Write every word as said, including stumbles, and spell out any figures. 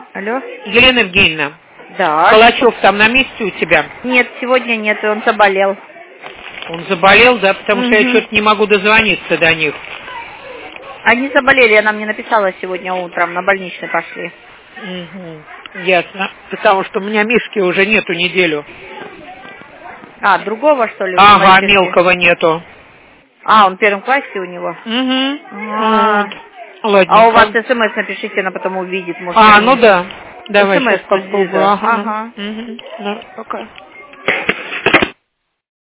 Алло? Елена Евгеньевна. Да. Калачев там на месте у тебя? Нет, сегодня нет, он заболел. Он заболел, да? Потому Угу. что я что-то не могу дозвониться до них. Они заболели, она мне написала сегодня утром, на больничный пошли. Угу. Ясно. Потому что у меня Мишки уже нету неделю. А, другого, что ли? Ага, мелкого нету. А, он в первом классе у него? Угу. А, вот. а у вас смс напишите, она потом увидит. Может, а, они... ну да. Давай смс сейчас попробую. ага. ага. Угу. Да, пока.